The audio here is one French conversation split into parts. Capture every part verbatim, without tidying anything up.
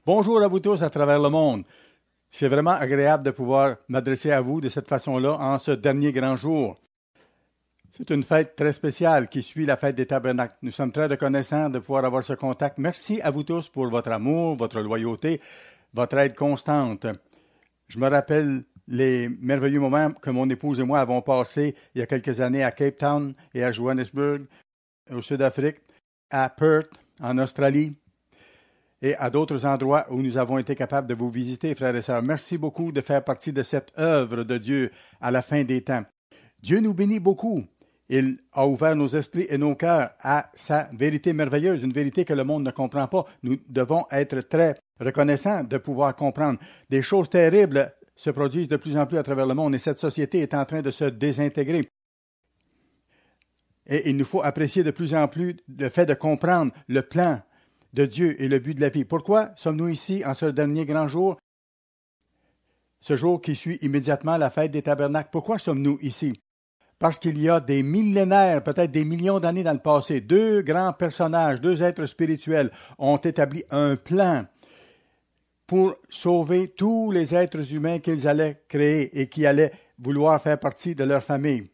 Bonjour à vous tous à travers le monde. C'est vraiment agréable de pouvoir m'adresser à vous de cette façon-là en ce dernier grand jour. C'est une fête très spéciale qui suit la fête des tabernacles. Nous sommes très reconnaissants de pouvoir avoir ce contact. Merci à vous tous pour votre amour, votre loyauté, votre aide constante. Je me rappelle les merveilleux moments que mon épouse et moi avons passés il y a quelques années à Cape Town et à Johannesburg, au Sud-Afrique, à Perth, en Australie, et à d'autres endroits où nous avons été capables de vous visiter, frères et sœurs. Merci beaucoup de faire partie de cette œuvre de Dieu à la fin des temps. Dieu nous bénit beaucoup. Il a ouvert nos esprits et nos cœurs à sa vérité merveilleuse, une vérité que le monde ne comprend pas. Nous devons être très reconnaissants de pouvoir comprendre. Des choses terribles se produisent de plus en plus à travers le monde et cette société est en train de se désintégrer. Et il nous faut apprécier de plus en plus le fait de comprendre le plan de Dieu et le but de la vie. Pourquoi sommes-nous ici en ce dernier grand jour, ce jour qui suit immédiatement la fête des tabernacles? Pourquoi sommes-nous ici? Parce qu'il y a des millénaires, peut-être des millions d'années dans le passé, deux grands personnages, deux êtres spirituels ont établi un plan pour sauver tous les êtres humains qu'ils allaient créer et qui allaient vouloir faire partie de leur famille.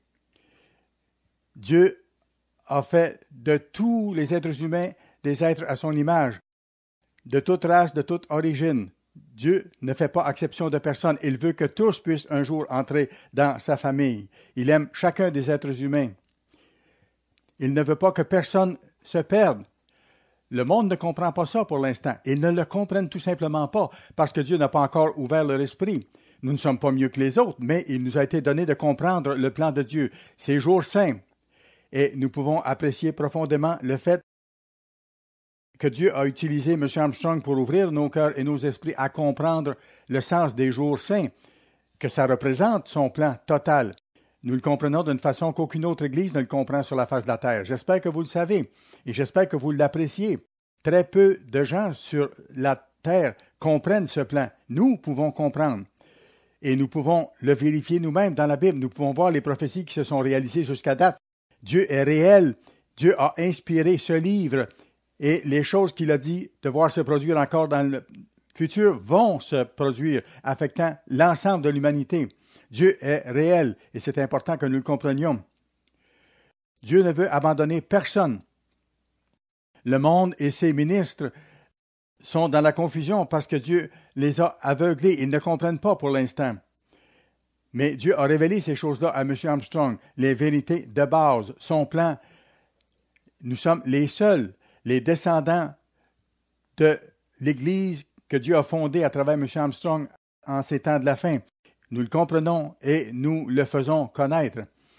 Dieu a fait de tous les êtres humains des êtres à son image, de toute race, de toute origine. Dieu ne fait pas exception de personne. Il veut que tous puissent un jour entrer dans sa famille. Il aime chacun des êtres humains. Il ne veut pas que personne se perde. Le monde ne comprend pas ça pour l'instant. Ils ne le comprennent tout simplement pas parce que Dieu n'a pas encore ouvert leur esprit. Nous ne sommes pas mieux que les autres, mais il nous a été donné de comprendre le plan de Dieu, ces jours saints. Et nous pouvons apprécier profondément le fait que Dieu a utilisé M. Armstrong pour ouvrir nos cœurs et nos esprits à comprendre le sens des jours saints, que ça représente son plan total. Nous le comprenons d'une façon qu'aucune autre Église ne le comprend sur la face de la terre. J'espère que vous le savez et j'espère que vous l'appréciez. Très peu de gens sur la terre comprennent ce plan. Nous pouvons comprendre et nous pouvons le vérifier nous-mêmes dans la Bible. Nous pouvons voir les prophéties qui se sont réalisées jusqu'à date. Dieu est réel. Dieu a inspiré ce livre. Et les choses qu'il a dit devoir se produire encore dans le futur vont se produire, affectant l'ensemble de l'humanité. Dieu est réel et c'est important que nous le comprenions. Dieu ne veut abandonner personne. Le monde et ses ministres sont dans la confusion parce que Dieu les a aveuglés. Ils ne comprennent pas pour l'instant. Mais Dieu a révélé ces choses-là à M. Armstrong, les vérités de base, son plan. Nous sommes les seuls, les descendants de l'Église que Dieu a fondée à travers M. Armstrong en ces temps de la fin. Nous le comprenons et nous le faisons connaître.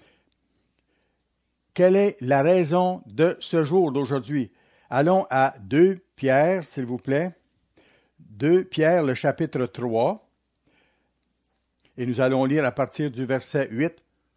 Quelle est la raison de ce jour d'aujourd'hui? Allons à deux Pierre, s'il vous plaît. deux Pierre, le chapitre trois. Et nous allons lire à partir du verset huit.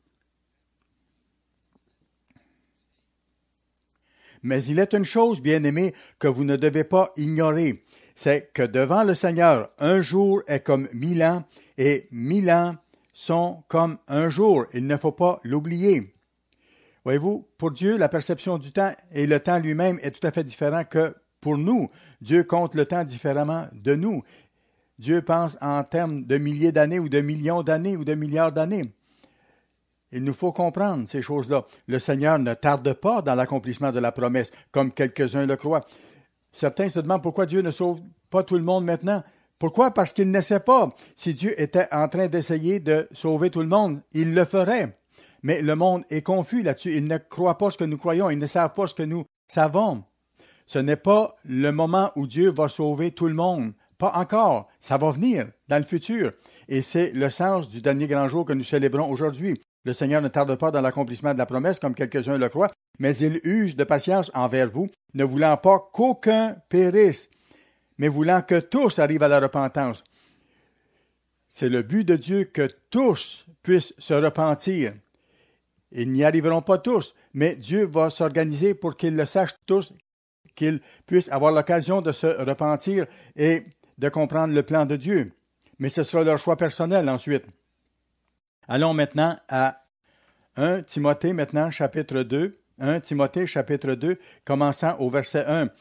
Mais il est une chose, bien-aimés, que vous ne devez pas ignorer, c'est que devant le Seigneur, un jour est comme mille ans, et mille ans sont comme un jour. Il ne faut pas l'oublier. Voyez-vous, pour Dieu, la perception du temps et le temps lui-même est tout à fait différent que pour nous. Dieu compte le temps différemment de nous. Dieu pense en termes de milliers d'années ou de millions d'années ou de milliards d'années. Il nous faut comprendre ces choses-là. Le Seigneur ne tarde pas dans l'accomplissement de la promesse, comme quelques-uns le croient. Certains se demandent pourquoi Dieu ne sauve pas tout le monde maintenant. Pourquoi? Parce qu'il ne sait pas. Si Dieu était en train d'essayer de sauver tout le monde, il le ferait. Mais le monde est confus là-dessus. Ils ne croient pas ce que nous croyons. Ils ne savent pas ce que nous savons. Ce n'est pas le moment où Dieu va sauver tout le monde. Pas encore. Ça va venir dans le futur. Et c'est le sens du dernier grand jour que nous célébrons aujourd'hui. Le Seigneur ne tarde pas dans l'accomplissement de la promesse, comme quelques-uns le croient, mais il use de patience envers vous, ne voulant pas qu'aucun périsse, mais voulant que tous arrivent à la repentance. C'est le but de Dieu que tous puissent se repentir. Ils n'y arriveront pas tous, mais Dieu va s'organiser pour qu'ils le sachent tous, qu'ils puissent avoir l'occasion de se repentir et de comprendre le plan de Dieu. Mais ce sera leur choix personnel ensuite. Allons maintenant à un Timothée, maintenant, chapitre deux. un Timothée, chapitre deux, commençant au verset un.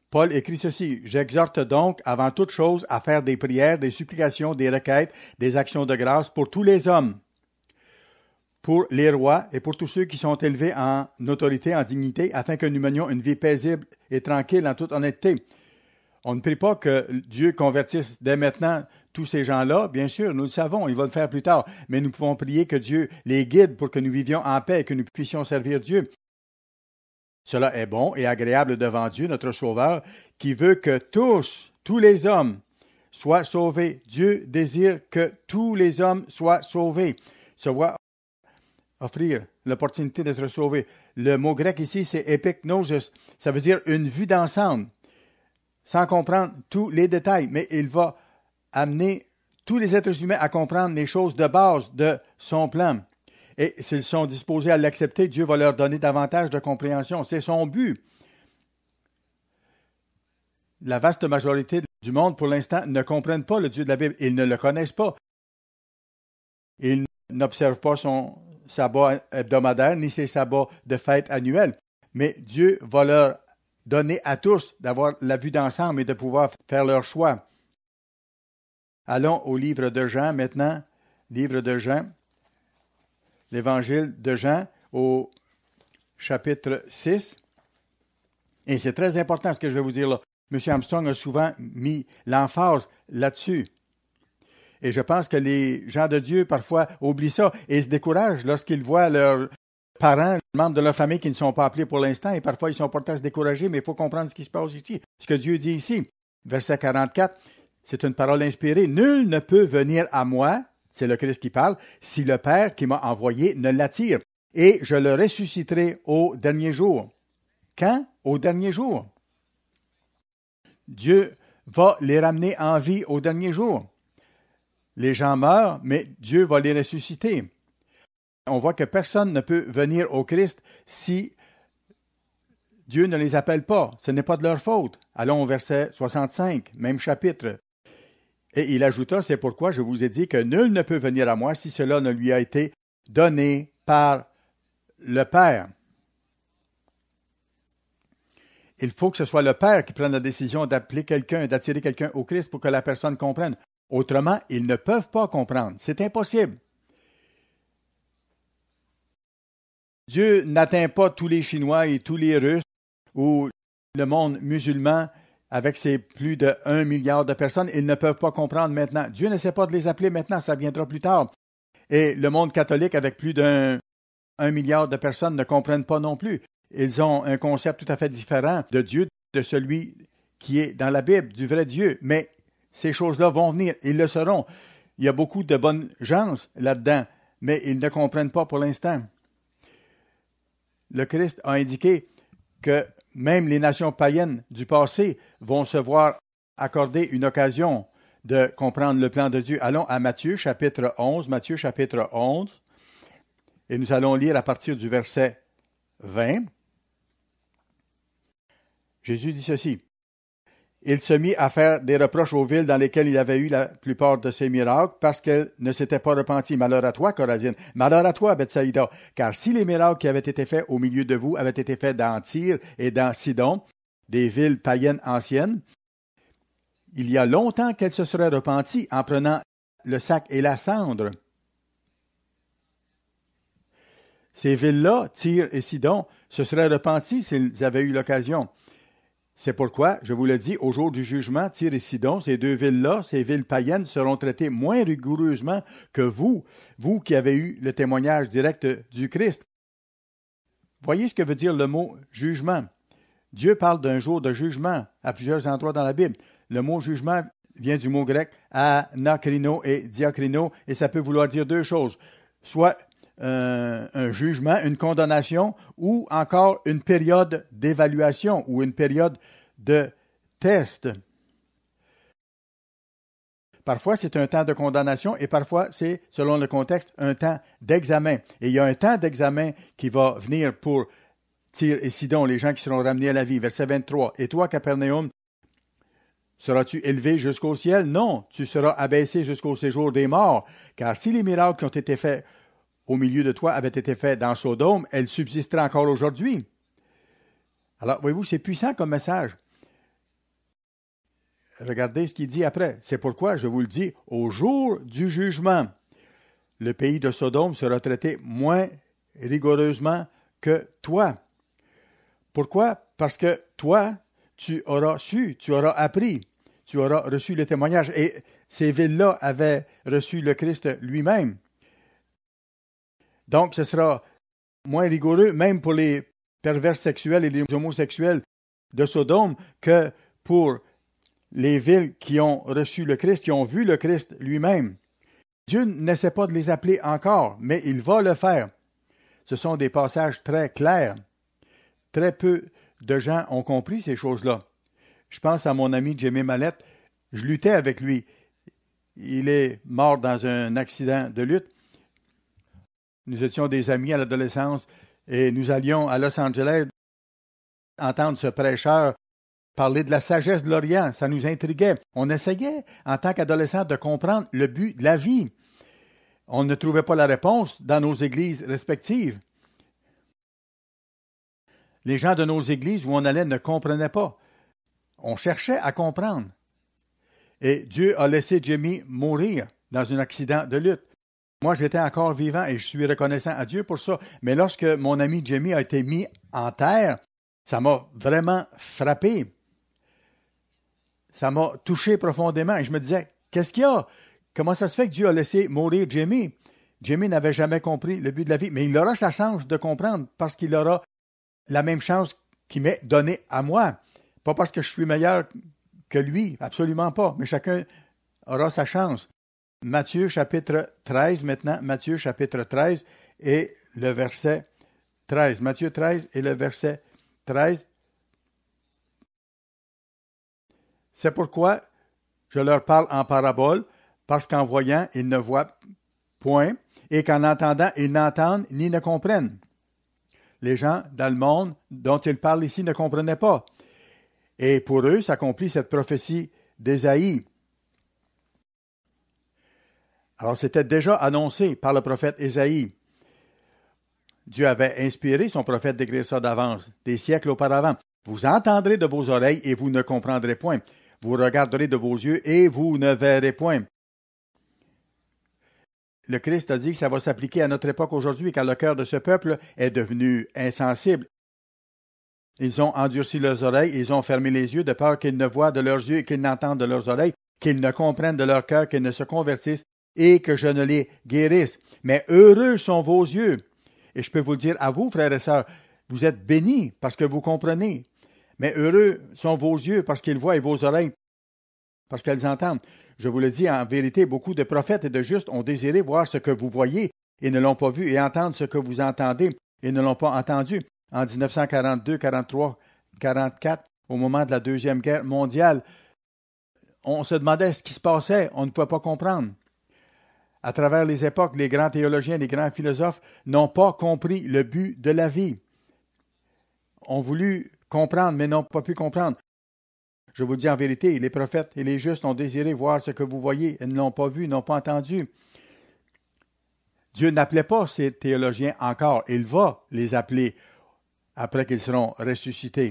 Paul écrit ceci, « J'exhorte donc, avant toute chose, à faire des prières, des supplications, des requêtes, des actions de grâce pour tous les hommes, pour les rois et pour tous ceux qui sont élevés en autorité, en dignité, afin que nous menions une vie paisible et tranquille en toute honnêteté. » On ne prie pas que Dieu convertisse dès maintenant tous ces gens-là. Bien sûr, nous le savons, il va le faire plus tard. Mais nous pouvons prier que Dieu les guide pour que nous vivions en paix et que nous puissions servir Dieu. Cela est bon et agréable devant Dieu, notre Sauveur, qui veut que tous, tous les hommes, soient sauvés. Dieu désire que tous les hommes soient sauvés, se voient offrir l'opportunité d'être sauvés. Le mot grec ici, c'est epignosis. Ça veut dire une vue d'ensemble, sans comprendre tous les détails. Mais il va amener tous les êtres humains à comprendre les choses de base de son plan. Et s'ils sont disposés à l'accepter, Dieu va leur donner davantage de compréhension. C'est son but. La vaste majorité du monde, pour l'instant, ne comprennent pas le Dieu de la Bible. Ils ne le connaissent pas. Ils n'observent pas son sabbat hebdomadaire, ni ses sabbats de fête annuelle. Mais Dieu va leur donner à tous d'avoir la vue d'ensemble et de pouvoir faire leur choix. Allons au livre de Jean maintenant. Livre de Jean. L'évangile de Jean au chapitre six. Et c'est très important ce que je vais vous dire là. M. Armstrong a souvent mis l'emphase là-dessus. Et je pense que les gens de Dieu, parfois, oublient ça et se découragent lorsqu'ils voient leurs parents, membres de leur famille qui ne sont pas appelés pour l'instant. Et parfois, ils sont portés à se décourager, mais il faut comprendre ce qui se passe ici. Ce que Dieu dit ici, verset quarante-quatre, c'est une parole inspirée. « Nul ne peut venir à moi » c'est le Christ qui parle, « si le Père qui m'a envoyé ne l'attire, et je le ressusciterai au dernier jour. » Quand? Au dernier jour. Dieu va les ramener en vie au dernier jour. Les gens meurent, mais Dieu va les ressusciter. On voit que personne ne peut venir au Christ si Dieu ne les appelle pas. Ce n'est pas de leur faute. Allons au verset soixante-cinq, même chapitre. Et il ajouta, c'est pourquoi je vous ai dit que nul ne peut venir à moi si cela ne lui a été donné par le Père. Il faut que ce soit le Père qui prenne la décision d'appeler quelqu'un, d'attirer quelqu'un au Christ pour que la personne comprenne. Autrement, ils ne peuvent pas comprendre. C'est impossible. Dieu n'atteint pas tous les Chinois et tous les Russes ou le monde musulman avec ses plus de un milliard de personnes. Ils ne peuvent pas comprendre maintenant. Dieu n'essaie pas de les appeler maintenant, ça viendra plus tard. Et le monde catholique avec plus d'un un milliard de personnes ne comprennent pas non plus. Ils ont un concept tout à fait différent de Dieu, de celui qui est dans la Bible, du vrai Dieu. Mais ces choses-là vont venir, ils le seront. Il y a beaucoup de bonnes gens là-dedans, mais ils ne comprennent pas pour l'instant. Le Christ a indiqué que même les nations païennes du passé vont se voir accorder une occasion de comprendre le plan de Dieu. Allons à Matthieu, chapitre onze, Matthieu, chapitre onze, et nous allons lire à partir du verset vingt. Jésus dit ceci. Il se mit à faire des reproches aux villes dans lesquelles il avait eu la plupart de ses miracles parce qu'elles ne s'étaient pas repenties. Malheur à toi, Chorazine. Malheur à toi, Bethsaïda. Car si les miracles qui avaient été faits au milieu de vous avaient été faits dans Tyr et dans Sidon, des villes païennes anciennes, il y a longtemps qu'elles se seraient repenties en prenant le sac et la cendre. Ces villes-là, Tyr et Sidon, se seraient repenties s'ils avaient eu l'occasion. C'est pourquoi, je vous le dis, au jour du jugement, Tyr et Sidon, ces deux villes-là, ces villes païennes, seront traitées moins rigoureusement que vous, vous qui avez eu le témoignage direct du Christ. Voyez ce que veut dire le mot « jugement ». Dieu parle d'un jour de jugement à plusieurs endroits dans la Bible. Le mot « jugement » vient du mot grec « anakrino » et « diakrino » et ça peut vouloir dire deux choses. Soit Euh, un jugement, une condamnation ou encore une période d'évaluation ou une période de test. Parfois, c'est un temps de condamnation et parfois, c'est, selon le contexte, un temps d'examen. Et il y a un temps d'examen qui va venir pour Tyr et Sidon, les gens qui seront ramenés à la vie. Verset vingt-trois. Et toi, Capernaum, seras-tu élevé jusqu'au ciel? Non, tu seras abaissé jusqu'au séjour des morts. Car si les miracles qui ont été faits au milieu de toi avait été fait dans Sodome, elle subsisterait encore aujourd'hui. Alors, voyez-vous, c'est puissant comme message. regardez ce qu'il dit après. C'est pourquoi, je vous le dis, au jour du jugement, le pays de Sodome sera traité moins rigoureusement que toi. Pourquoi? Parce que toi, tu auras su, tu auras appris, tu auras reçu le témoignage. Et ces villes-là avaient reçu le Christ lui-même. Donc, ce sera moins rigoureux, même pour les pervers sexuels et les homosexuels de Sodome, que pour les villes qui ont reçu le Christ, qui ont vu le Christ lui-même. Dieu n'essaie pas de les appeler encore, mais il va le faire. Ce sont des passages très clairs. Très peu de gens ont compris ces choses-là. Je pense à mon ami Jimmy Mallette. Je luttais avec lui. Il est mort dans un accident de lutte. Nous étions des amis à l'adolescence et nous allions à Los Angeles entendre ce prêcheur parler de la sagesse de l'Orient. Ça nous intriguait. On essayait, en tant qu'adolescents, de comprendre le but de la vie. On ne trouvait pas la réponse dans nos églises respectives. Les gens de nos églises où on allait ne comprenaient pas. On cherchait à comprendre. Et Dieu a laissé Jimmy mourir dans un accident de lutte. Moi, j'étais encore vivant et je suis reconnaissant à Dieu pour ça. Mais lorsque mon ami Jimmy a été mis en terre, ça m'a vraiment frappé. Ça m'a touché profondément. Et je me disais, qu'est-ce qu'il y a? Comment ça se fait que Dieu a laissé mourir Jimmy? Jimmy n'avait jamais compris le but de la vie, mais il aura sa chance de comprendre parce qu'il aura la même chance qu'il m'est donnée à moi. Pas parce que je suis meilleur que lui, absolument pas, mais chacun aura sa chance. Matthieu chapitre treize maintenant, Matthieu chapitre treize et le verset treize. Matthieu treize et le verset treize. C'est pourquoi je leur parle en parabole, parce qu'en voyant, ils ne voient point, et qu'en entendant, ils n'entendent ni ne comprennent. Les gens dans le monde dont il parle ici ne comprenaient pas. Et pour eux s'accomplit cette prophétie d'Ésaïe. Alors, c'était déjà annoncé par le prophète Ésaïe. Dieu avait inspiré son prophète d'écrire ça d'avance, des siècles auparavant. Vous entendrez de vos oreilles et vous ne comprendrez point. Vous regarderez de vos yeux et vous ne verrez point. Le Christ a dit que ça va s'appliquer à notre époque aujourd'hui, car le cœur de ce peuple est devenu insensible. Ils ont endurci leurs oreilles, ils ont fermé les yeux de peur qu'ils ne voient de leurs yeux et qu'ils n'entendent de leurs oreilles, qu'ils ne comprennent de leur cœur, qu'ils ne se convertissent et que je ne les guérisse. Mais heureux sont vos yeux. Et je peux vous dire à vous, frères et sœurs, vous êtes bénis parce que vous comprenez. Mais heureux sont vos yeux parce qu'ils voient et vos oreilles parce qu'elles entendent. Je vous le dis en vérité, beaucoup de prophètes et de justes ont désiré voir ce que vous voyez et ne l'ont pas vu, et entendre ce que vous entendez et ne l'ont pas entendu. En dix-neuf cent quarante-deux, quarante-trois, quarante-quatre, au moment de la Deuxième Guerre mondiale, on se demandait ce qui se passait, on ne pouvait pas comprendre. À travers les époques, les grands théologiens, les grands philosophes n'ont pas compris le but de la vie. Ont voulu comprendre, mais n'ont pas pu comprendre. Je vous dis en vérité, les prophètes et les justes ont désiré voir ce que vous voyez, et ne l'ont pas vu, n'ont pas entendu. Dieu n'appelait pas ces théologiens encore. Il va les appeler après qu'ils seront ressuscités.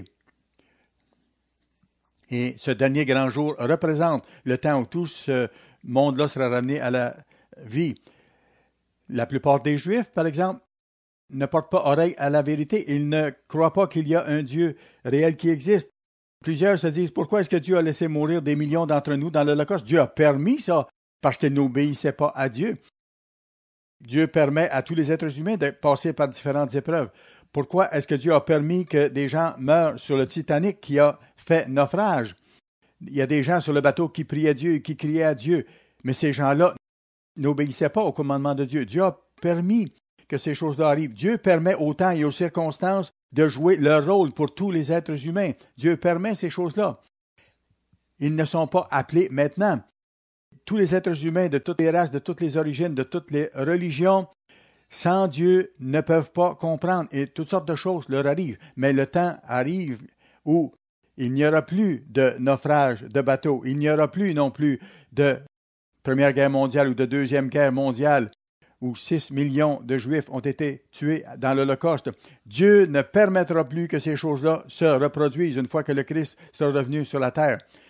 Et ce dernier grand jour représente le temps où tout ce monde-là sera ramené à la vie. La plupart des Juifs, par exemple, ne portent pas oreille à la vérité. Ils ne croient pas qu'il y a un Dieu réel qui existe. Plusieurs se disent, pourquoi est-ce que Dieu a laissé mourir des millions d'entre nous dans l'Holocauste? Dieu a permis ça parce qu'ils n'obéissaient pas à Dieu. Dieu permet à tous les êtres humains de passer par différentes épreuves. Pourquoi est-ce que Dieu a permis que des gens meurent sur le Titanic qui a fait naufrage? Il y a des gens sur le bateau qui priaient Dieu et qui criaient à Dieu, mais ces gens-là n'obéissaient pas au commandement de Dieu. Dieu a permis que ces choses-là arrivent. Dieu permet au temps et aux circonstances de jouer leur rôle pour tous les êtres humains. Dieu permet ces choses-là. Ils ne sont pas appelés maintenant. Tous les êtres humains de toutes les races, de toutes les origines, de toutes les religions, sans Dieu, ne peuvent pas comprendre et toutes sortes de choses leur arrivent. Mais le temps arrive où il n'y aura plus de naufrage de bateaux, il n'y aura plus non plus de Première Guerre mondiale ou de Deuxième Guerre mondiale où six millions de Juifs ont été tués dans l'Holocauste. Dieu ne permettra plus que ces choses-là se reproduisent une fois que le Christ sera revenu sur la terre.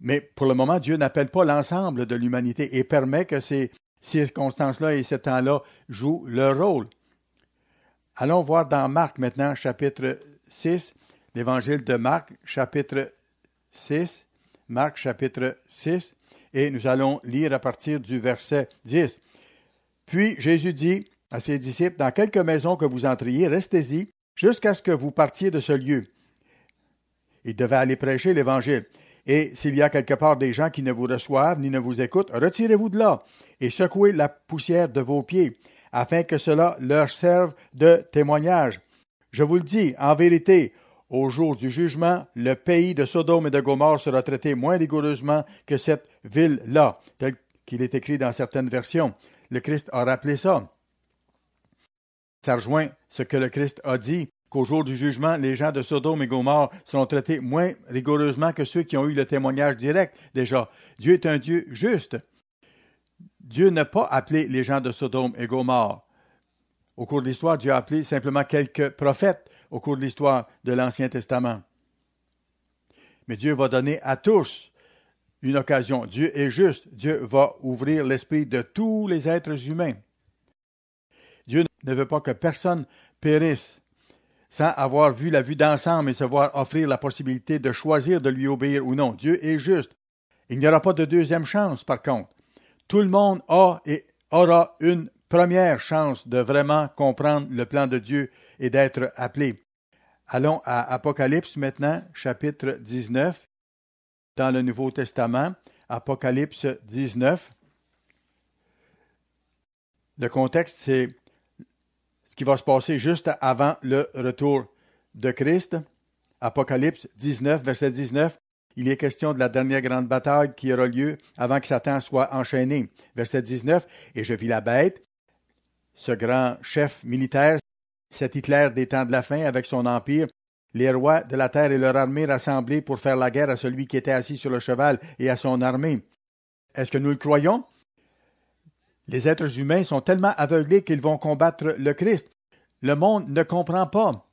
Mais pour le moment, Dieu n'appelle pas l'ensemble de l'humanité et permet que ces circonstances-là et ce temps-là jouent leur rôle. Allons voir dans Marc maintenant, chapitre six, l'évangile de Marc, chapitre six, Marc, chapitre six, et nous allons lire à partir du verset dix. Puis Jésus dit à ses disciples, « Dans quelque maison que vous entriez, restez-y jusqu'à ce que vous partiez de ce lieu. » Il devait aller prêcher l'Évangile. « Et s'il y a quelque part des gens qui ne vous reçoivent ni ne vous écoutent, retirez-vous de là et secouez la poussière de vos pieds, afin que cela leur serve de témoignage. Je vous le dis, en vérité, au jour du jugement, le pays de Sodome et de Gomorrhe sera traité moins rigoureusement que cette ville-là, tel qu'il est écrit dans certaines versions. » Le Christ a rappelé ça. Ça rejoint ce que le Christ a dit, qu'au jour du jugement, les gens de Sodome et Gomorrhe seront traités moins rigoureusement que ceux qui ont eu le témoignage direct déjà. Dieu est un Dieu juste. Dieu n'a pas appelé les gens de Sodome et Gomorrhe. Au cours de l'histoire, Dieu a appelé simplement quelques prophètes au cours de l'histoire de l'Ancien Testament. Mais Dieu va donner à tous une occasion. Dieu est juste. Dieu va ouvrir l'esprit de tous les êtres humains. Dieu ne veut pas que personne périsse sans avoir vu la vue d'ensemble et se voir offrir la possibilité de choisir de lui obéir ou non. Dieu est juste. Il n'y aura pas de deuxième chance, par contre. Tout le monde a et aura une première chance de vraiment comprendre le plan de Dieu et d'être appelé. Allons à Apocalypse maintenant, chapitre dix-neuf, dans le Nouveau Testament, Apocalypse dix-neuf. Le contexte, c'est ce qui va se passer juste avant le retour de Christ. Apocalypse dix-neuf, verset dix-neuf. Il est question de la dernière grande bataille qui aura lieu avant que Satan soit enchaîné. Verset dix-neuf. « Et je vis la bête, ce grand chef militaire, cet Hitler des temps de la fin avec son empire, les rois de la terre et leur armée rassemblés pour faire la guerre à celui qui était assis sur le cheval et à son armée. » Est-ce que nous le croyons? Les êtres humains sont tellement aveuglés qu'ils vont combattre le Christ. Le monde ne comprend pas.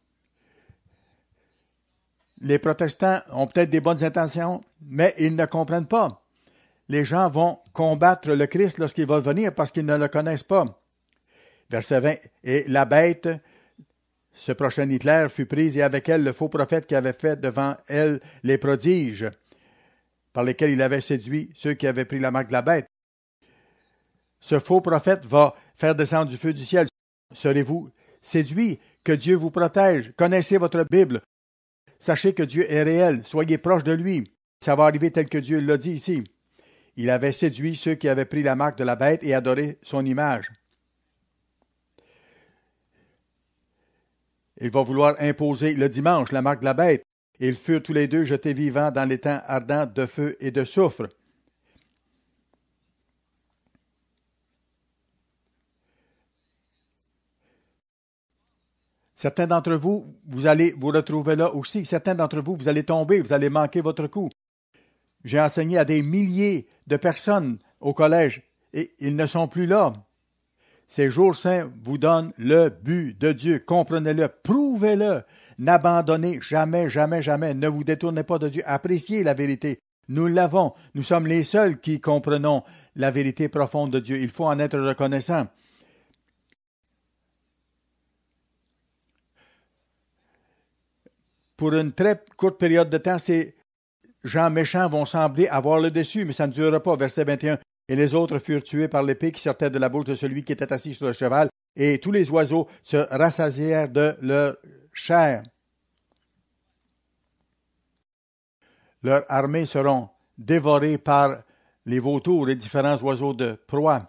Les protestants ont peut-être des bonnes intentions, mais ils ne comprennent pas. Les gens vont combattre le Christ lorsqu'il va venir parce qu'ils ne le connaissent pas. Verset vingt. « Et la bête, ce prochain Hitler, fut prise et avec elle le faux prophète qui avait fait devant elle les prodiges, par lesquels il avait séduit ceux qui avaient pris la marque de la bête. » Ce faux prophète va faire descendre du feu du ciel. Serez-vous séduits? Que Dieu vous protège. Connaissez votre Bible. Sachez que Dieu est réel. Soyez proches de lui. Ça va arriver tel que Dieu l'a dit ici. Il avait séduit ceux qui avaient pris la marque de la bête et adoré son image. Il va vouloir imposer le dimanche la marque de la bête. Et ils furent tous les deux jetés vivants dans l'étang ardent de feu et de soufre. Certains d'entre vous, vous allez vous retrouver là aussi. Certains d'entre vous, vous allez tomber, vous allez manquer votre coup. J'ai enseigné à des milliers de personnes au collège et ils ne sont plus là. Ces jours saints vous donnent le but de Dieu. Comprenez-le, prouvez-le. N'abandonnez jamais, jamais, jamais. Ne vous détournez pas de Dieu. Appréciez la vérité. Nous l'avons. Nous sommes les seuls qui comprenons la vérité profonde de Dieu. Il faut en être reconnaissant. Pour une très courte période de temps, ces gens méchants vont sembler avoir le dessus, mais ça ne durera pas. Verset vingt et un. Et les autres furent tués par l'épée qui sortait de la bouche de celui qui était assis sur le cheval, et tous les oiseaux se rassasièrent de leur chair. Leurs armées seront dévorées par les vautours et différents oiseaux de proie.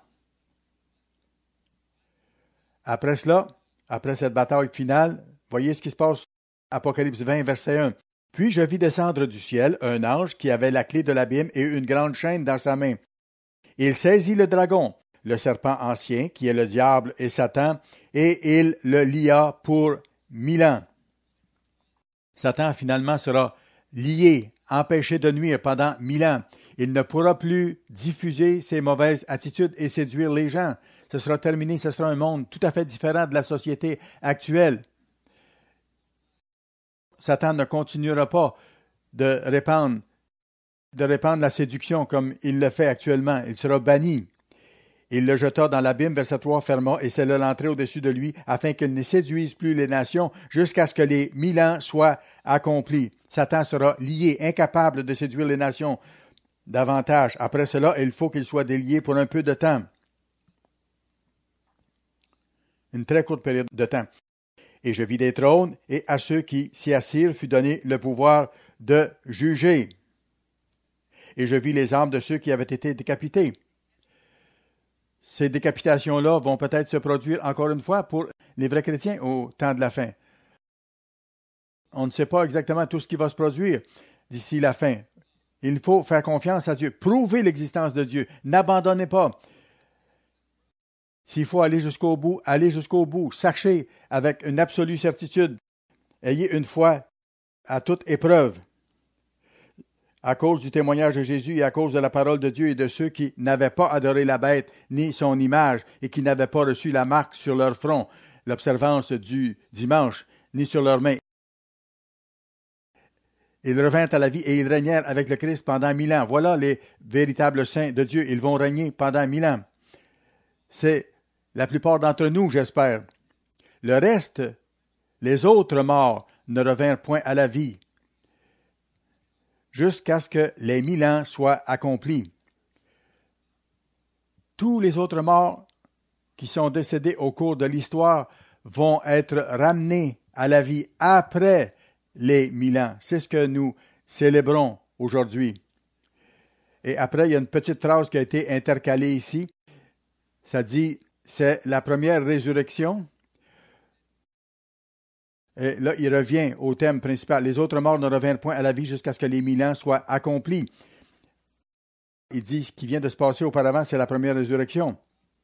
Après cela, après cette bataille finale, voyez ce qui se passe. Apocalypse vingt, verset un. Puis je vis descendre du ciel un ange qui avait la clé de l'abîme et une grande chaîne dans sa main. Il saisit le dragon, le serpent ancien, qui est le diable et Satan, et il le lia pour mille ans. Satan finalement sera lié, empêché de nuire pendant mille ans. Il ne pourra plus diffuser ses mauvaises attitudes et séduire les gens. Ce sera terminé, ce sera un monde tout à fait différent de la société actuelle. Satan ne continuera pas de répandre de répandre la séduction comme il le fait actuellement. Il sera banni. Il le jeta dans l'abîme, verset trois, ferma, et scella l'entrée au-dessus de lui, afin qu'il ne séduise plus les nations, jusqu'à ce que les mille ans soient accomplis. Satan sera lié, incapable de séduire les nations davantage. Après cela, il faut qu'il soit délié pour un peu de temps. Une très courte période de temps. Et je vis des trônes, et à ceux qui s'y assirent fut donné le pouvoir de juger. Et je vis les âmes de ceux qui avaient été décapités. Ces décapitations-là vont peut-être se produire encore une fois pour les vrais chrétiens au temps de la fin. On ne sait pas exactement tout ce qui va se produire d'ici la fin. Il faut faire confiance à Dieu. Prouvez l'existence de Dieu. N'abandonnez pas. S'il faut aller jusqu'au bout, allez jusqu'au bout. Sachez avec une absolue certitude. Ayez une foi à toute épreuve. À cause du témoignage de Jésus et à cause de la parole de Dieu et de ceux qui n'avaient pas adoré la bête ni son image et qui n'avaient pas reçu la marque sur leur front, l'observance du dimanche, ni sur leurs mains. Ils revinrent à la vie et ils régnèrent avec le Christ pendant mille ans. Voilà les véritables saints de Dieu. Ils vont régner pendant mille ans. C'est la plupart d'entre nous, j'espère. Le reste, les autres morts, ne revinrent point à la vie, jusqu'à ce que les mille ans soient accomplis. Tous les autres morts qui sont décédés au cours de l'histoire vont être ramenés à la vie après les mille ans. C'est ce que nous célébrons aujourd'hui. Et après, il y a une petite phrase qui a été intercalée ici. Ça dit, c'est la première résurrection. Et là, il revient au thème principal. Les autres morts ne revinrent point à la vie jusqu'à ce que les mille ans soient accomplis. Il dit ce qui vient de se passer auparavant, c'est la première résurrection.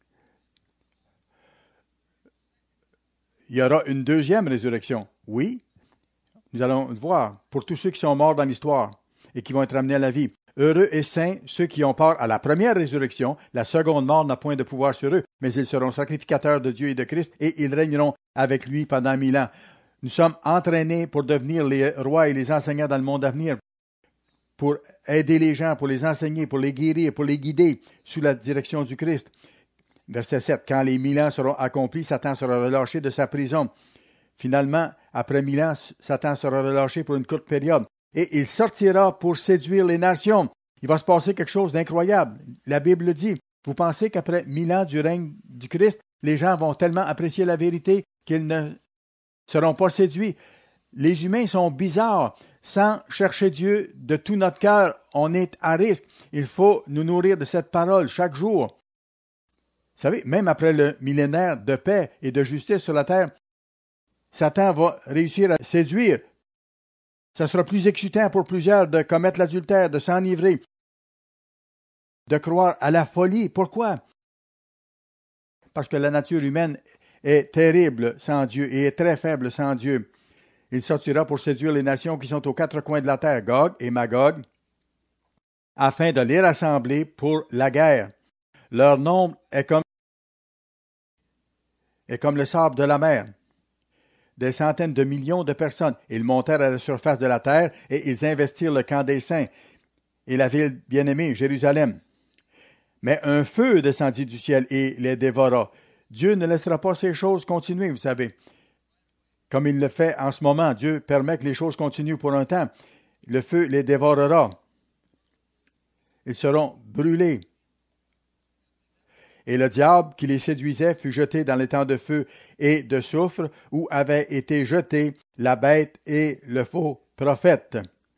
Il y aura une deuxième résurrection. Oui, nous allons le voir. Pour tous ceux qui sont morts dans l'histoire et qui vont être ramenés à la vie. Heureux et saints ceux qui ont part à la première résurrection. La seconde mort n'a point de pouvoir sur eux, mais ils seront sacrificateurs de Dieu et de Christ et ils régneront avec lui pendant mille ans. Nous sommes entraînés pour devenir les rois et les enseignants dans le monde à venir, pour aider les gens, pour les enseigner, pour les guérir, pour les guider sous la direction du Christ. Verset sept. Quand les mille ans seront accomplis, Satan sera relâché de sa prison. Finalement, après mille ans, Satan sera relâché pour une courte période. Et il sortira pour séduire les nations. Il va se passer quelque chose d'incroyable. La Bible dit, vous pensez qu'après mille ans du règne du Christ, les gens vont tellement apprécier la vérité qu'ils ne seront pas séduits. Les humains sont bizarres. Sans chercher Dieu de tout notre cœur, on est à risque. Il faut nous nourrir de cette parole chaque jour. Vous savez, même après le millénaire de paix et de justice sur la terre, Satan va réussir à séduire. Ça sera plus excitant pour plusieurs de commettre l'adultère, de s'enivrer, de croire à la folie. Pourquoi? Parce que la nature humaine est terrible sans Dieu et est très faible sans Dieu. Il sortira pour séduire les nations qui sont aux quatre coins de la terre, Gog et Magog, afin de les rassembler pour la guerre. Leur nombre est comme, est comme le sable de la mer. Des centaines de millions de personnes. Ils montèrent à la surface de la terre et ils investirent le camp des saints et la ville bien-aimée, Jérusalem. Mais un feu descendit du ciel et les dévora. Dieu ne laissera pas ces choses continuer, vous savez. Comme il le fait en ce moment, Dieu permet que les choses continuent pour un temps. Le feu les dévorera. Ils seront brûlés. Et le diable qui les séduisait fut jeté dans les temps de feu et de soufre où avaient été jetés la bête et le faux prophète.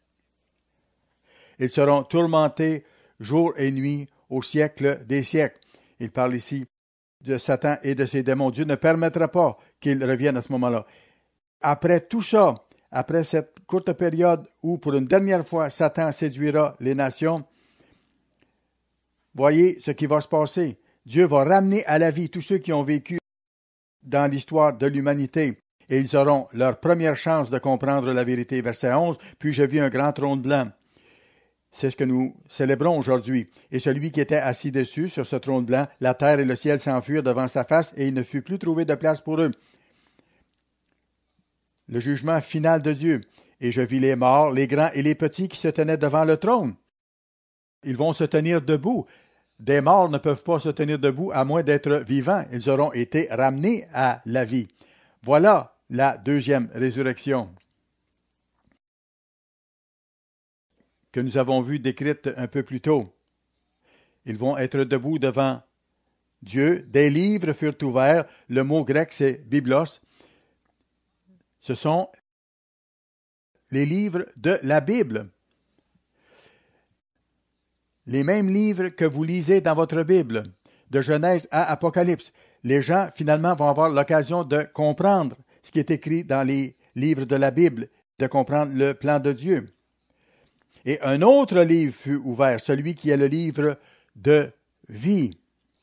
Ils seront tourmentés jour et nuit au siècle des siècles. Il parle ici de Satan et de ses démons. Dieu ne permettra pas qu'ils reviennent à ce moment-là. Après tout ça, après cette courte période où pour une dernière fois Satan séduira les nations, voyez ce qui va se passer. Dieu va ramener à la vie tous ceux qui ont vécu dans l'histoire de l'humanité et ils auront leur première chance de comprendre la vérité. Verset onze, puis je vis un grand trône blanc. C'est ce que nous célébrons aujourd'hui. Et celui qui était assis dessus, sur ce trône blanc, la terre et le ciel s'enfuirent devant sa face et il ne fut plus trouvé de place pour eux. Le jugement final de Dieu. Et je vis les morts, les grands et les petits qui se tenaient devant le trône. ils vont se tenir debout. Des morts ne peuvent pas se tenir debout à moins d'être vivants. Ils auront été ramenés à la vie. Voilà la deuxième résurrection que nous avons vue décrite un peu plus tôt. Ils vont être debout devant Dieu. Des livres furent ouverts. Le mot grec, c'est biblos. Ce sont les livres de la Bible. Les mêmes livres que vous lisez dans votre Bible, de Genèse à Apocalypse. Les gens, finalement, vont avoir l'occasion de comprendre ce qui est écrit dans les livres de la Bible, de comprendre le plan de Dieu. Et un autre livre fut ouvert, celui qui est le livre de vie.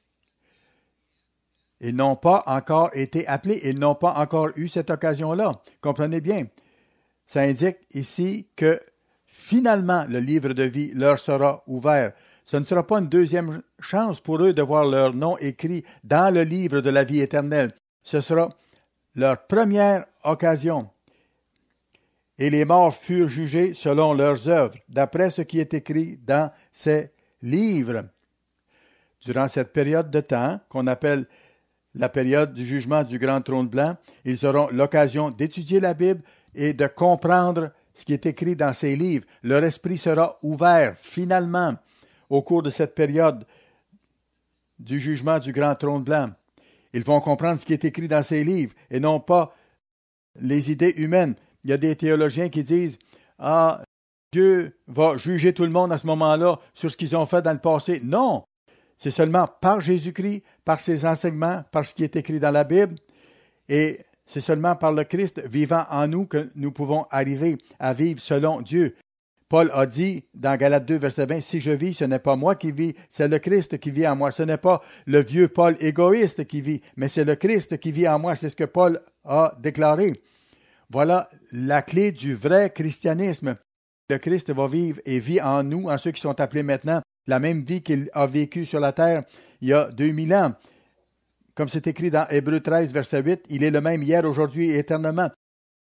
Ils n'ont pas encore été appelés, ils n'ont pas encore eu cette occasion-là. Comprenez bien, ça indique ici que finalement le livre de vie leur sera ouvert. Ce ne sera pas une deuxième chance pour eux de voir leur nom écrit dans le livre de la vie éternelle. Ce sera leur première occasion. Et les morts furent jugés selon leurs œuvres, d'après ce qui est écrit dans ces livres. Durant cette période de temps, qu'on appelle la période du jugement du grand trône blanc, ils auront l'occasion d'étudier la Bible et de comprendre ce qui est écrit dans ces livres. Leur esprit sera ouvert, finalement, au cours de cette période du jugement du grand trône blanc. Ils vont comprendre ce qui est écrit dans ces livres et non pas les idées humaines. Il y a des théologiens qui disent « Ah, Dieu va juger tout le monde à ce moment-là sur ce qu'ils ont fait dans le passé. » Non! C'est seulement par Jésus-Christ, par ses enseignements, par ce qui est écrit dans la Bible, et c'est seulement par le Christ vivant en nous que nous pouvons arriver à vivre selon Dieu. Paul a dit dans Galates deux, verset vingt, « Si je vis, ce n'est pas moi qui vis, c'est le Christ qui vit en moi. » Ce n'est pas le vieux Paul égoïste qui vit, mais c'est le Christ qui vit en moi. C'est ce que Paul a déclaré. Voilà la clé du vrai christianisme. Le Christ va vivre et vit en nous, en ceux qui sont appelés maintenant, la même vie qu'il a vécue sur la terre il y a deux mille ans. Comme c'est écrit dans Hébreux treize, verset huit, il est le même hier, aujourd'hui et éternellement.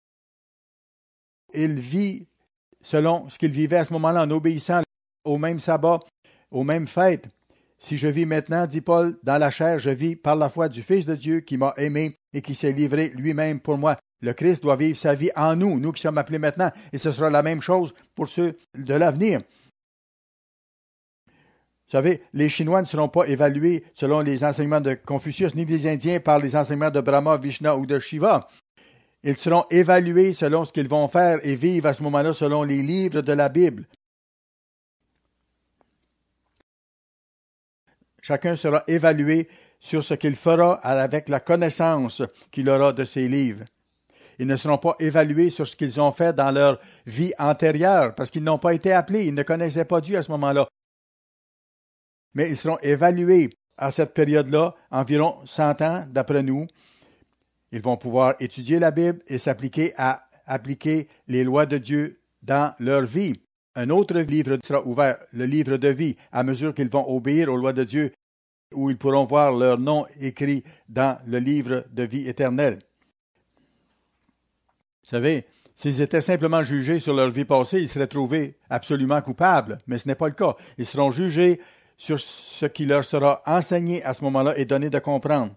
Il vit selon ce qu'il vivait à ce moment-là, en obéissant au même sabbat, aux mêmes fêtes. Si je vis maintenant, dit Paul, dans la chair, je vis par la foi du Fils de Dieu qui m'a aimé et qui s'est livré lui-même pour moi. Le Christ doit vivre sa vie en nous, nous qui sommes appelés maintenant, et ce sera la même chose pour ceux de l'avenir. Vous savez, les Chinois ne seront pas évalués selon les enseignements de Confucius, ni les Indiens par les enseignements de Brahma, Vishnu ou de Shiva. Ils seront évalués selon ce qu'ils vont faire et vivre à ce moment-là selon les livres de la Bible. Chacun sera évalué sur ce qu'il fera avec la connaissance qu'il aura de ces livres. Ils ne seront pas évalués sur ce qu'ils ont fait dans leur vie antérieure, parce qu'ils n'ont pas été appelés, ils ne connaissaient pas Dieu à ce moment-là. Mais ils seront évalués à cette période-là, environ cent ans d'après nous. Ils vont pouvoir étudier la Bible et s'appliquer à appliquer les lois de Dieu dans leur vie. Un autre livre sera ouvert, le livre de vie, à mesure qu'ils vont obéir aux lois de Dieu, où ils pourront voir leur nom écrit dans le livre de vie éternelle. Vous savez, s'ils étaient simplement jugés sur leur vie passée, ils seraient trouvés absolument coupables, mais ce n'est pas le cas. Ils seront jugés sur ce qui leur sera enseigné à ce moment-là et donné de comprendre.